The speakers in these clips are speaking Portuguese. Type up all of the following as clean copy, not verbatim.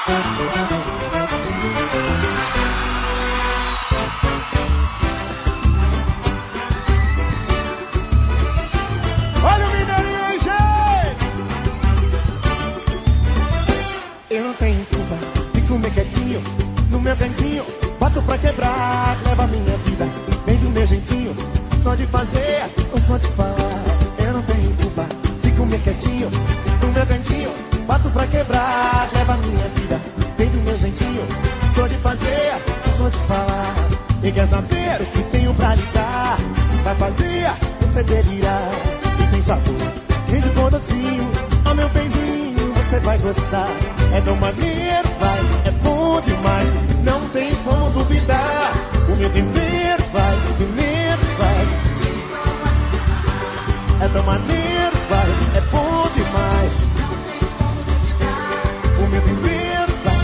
Olha o Mineirinho aí, gente! Eu não tenho culpa de comer quietinho no meu cantinho. Bato pra quebrar, leva minha vida bem do meu jeitinho. Só de fazer ou só de falar. Eu não tenho culpa de comer quietinho no meu cantinho. Bato pra quebrar, leva minha vida bem do meu jeitinho. Só de fazer ou só de falar. E quer saber o que tenho pra lhe dar? Vai fazer você delirar. E tem sabor, queijo com docinho. Ó meu benzinho, você vai gostar. É tão maneiro, vai, é bom demais. Não tem como duvidar. O meu tempero vai, é tão maneiro, vai, é bom demais. O meu tempero vai,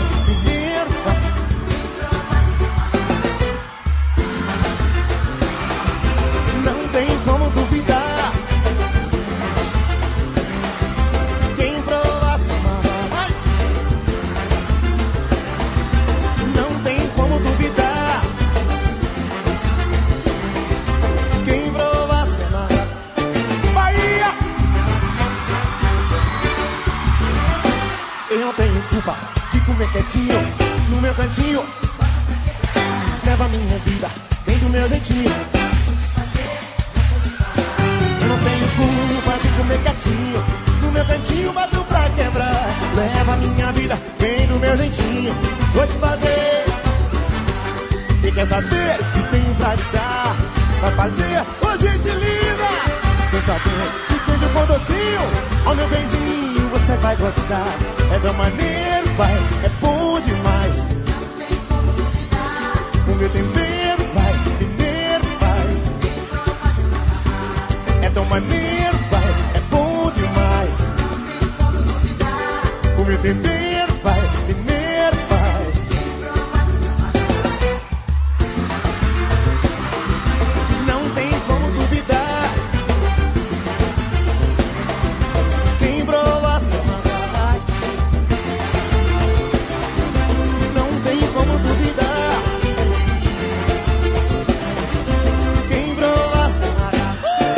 não tem como duvidar. Quem provar se amarra, não tem como duvidar. Quem provar se amarra. Bahia! Eu não tenho culpa de comer quietinho no meu cantinho. Leva minha vida bem do meu jeitinho. Eu não tenho culpa de comer quietinho no meu cantinho. Bato pra quebrar. Leva minha vida bem do meu jeitinho. Vou te fazer. E quer saber o que tenho pra lhe dar? Vai fazer, ô gente linda. Quer saber que queijo com docinho? Ó meu benzinho, você vai gostar. É da maneira, vai, é bom demais. O meu tempero vai, faz. É tão maneiro, vai, é bom demais. O meu tempero vai, faz. Não tem como duvidar. Quem provar se amarrar. Não tem como duvidar. Quem provar se amarrar.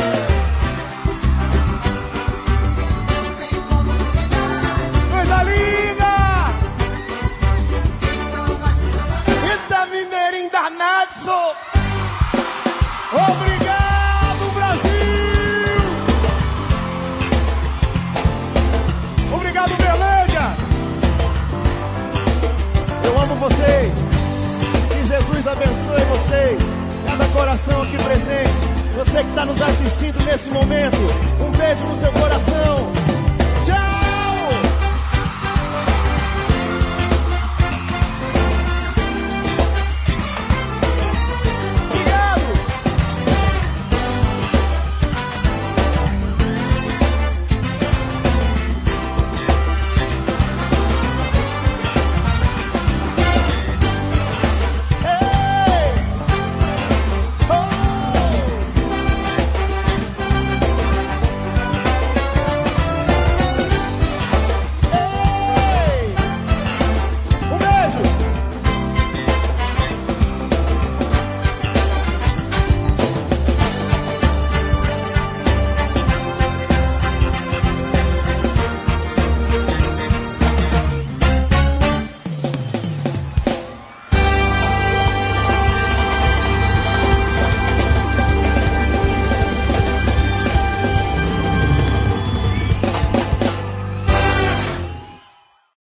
Coisa linda! Eita, mineirinho danado! Obrigado, Brasil! Obrigado, Berlândia! Eu amo vocês! Que Jesus abençoe vocês! Cada coração aqui presente, você que está nos assistindo nesse momento, um beijo no seu coração!